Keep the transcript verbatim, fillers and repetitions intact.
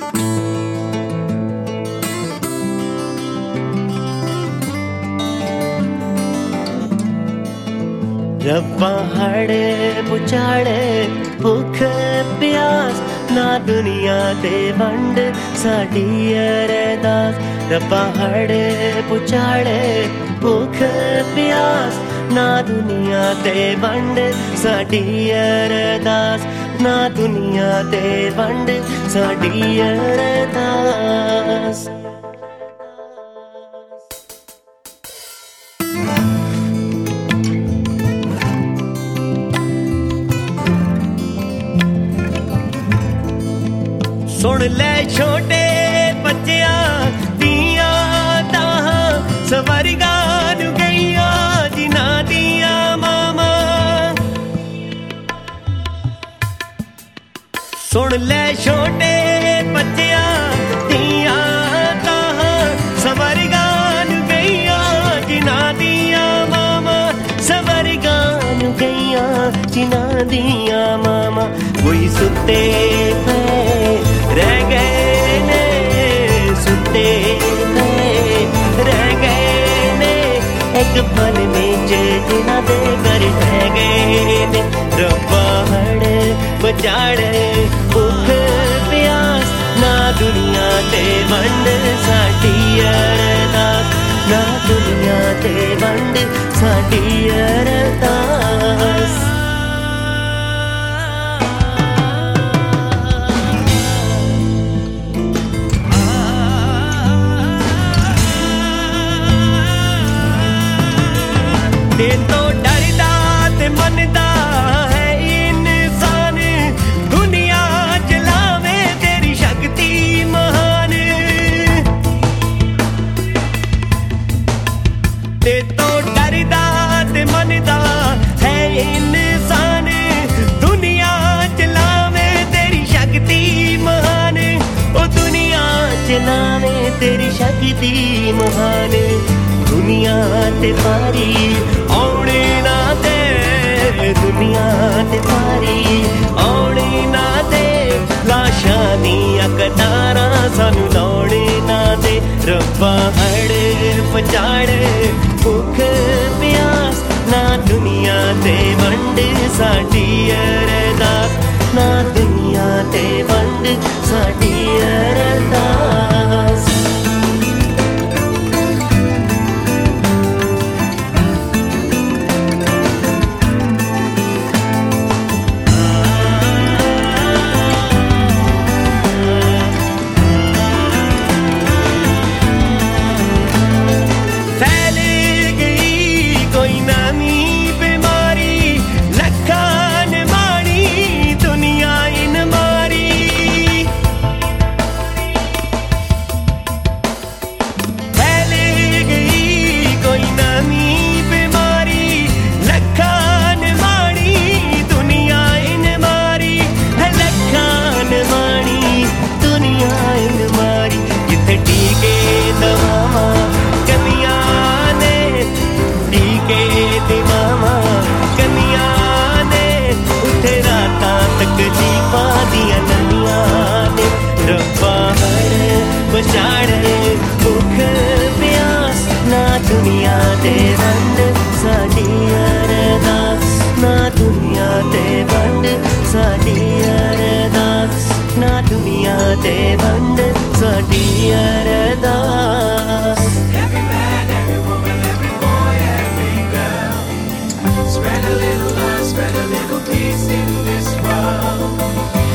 रब्बा हड़े पुचाड़े भुख प्यास ना दुनिया दे वंड साडी अरदास। रब्बा हड़े पुचाड़े भुख प्यास ना दुनिया दे वंड साडी अरदास। ना दुनिया दे वंड साडी अरदास। सुन ले छोटे बच्चिया दिया ताहां सवरगा नू गईया जिना दिया मामा। सुन ले छोटे बच्चिया दिया ताहां सवरगा नू गईया जिना दिया मामा। सवरगा नू गईया जिना दिया मामा। कोई सुते पे रह गए ने सुते रह गए ने एक पल में जे जिना दे कर रह गए ने। रब्बा हड़े बचाड़े भुख प्यास ना दुनिया ते वंड साडी अरदास। ना दुनिया ते वंड साडी अरदास। दिन तो डरदा ते मनदा है इंसान दुनिया चलावे तेरी शक्ति महान। दिन तो डरदा ते मनदा है इंसान दुनिया चलावे तेरी शक्ति महान। ओ दुनिया चलावे तेरी शक्ति महान। दुनिया ते पारी औने ना दे दुनिया ते पारी औने ना दे। लाशां दियां कतारां सानू लौणे ना दे। रब्बा हड़े पचाड़े भुख प्यास ना दुनिया ते वंड साडी अरदास। ना दुनिया ते वंड साडी अरदास। बचाड़े भुख प्यास ना दुनिया दे वंड साडी अरदास। ना दुनिया दे वंड साडी अरदास। ना दुनिया दे वंड साडी अरदास। Every man, every woman, every boy, every girl, spread a little love, spread a little peace in this world.